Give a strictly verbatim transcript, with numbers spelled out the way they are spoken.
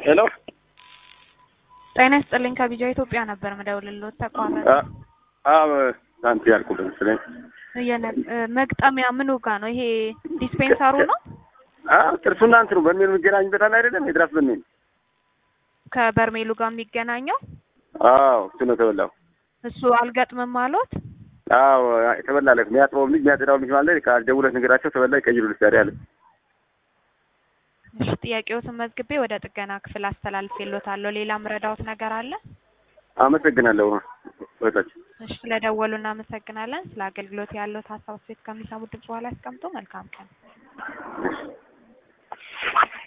ሄሎ ጤና ይስጥልኝ ከቢጃ ኢትዮጵያ ነበር መደውልልዎት ተቋረጠ። አዎ ታንቲ ያልኩት ስለኝ የነ መግጠሚያ ምኑ ጋር ነው ይሄ ዲስፔንሰሩ ነው? አዎ ጥርሱና እንትኑ በርሜሉ የሚገናኝበት አለ አይደለም? የድራፍት በርሜል ከበርሜሉ ጋር የሚገናኘው? አዎ እሱ ነው ተበላው። እሱ አልገጥምም አሉት? አዎ ተበላለክ የሚያጥበው ልጅ የሚያጥራው ልጅ ማለት ካልደውለት ነገራቸው ተበላይ ቀይሩልኝ ታዲያ አለ። እሺ ጥያቄዎትን መዝግቤ ወደ ጥገና ክፍል አስተላልፌልዎታለሁ። ሌላ ምረዳዎት ነገር አለ? አመሰግናለሁ ወጣች። እሺ ስለደወሉ እናመሰግናለን። ስለ አገልግሎት ያለው ሀሳብ አስተያየት ከሚሰሙ ድምጽ በኋላ ያስቀምጡ። መልካም ቀን።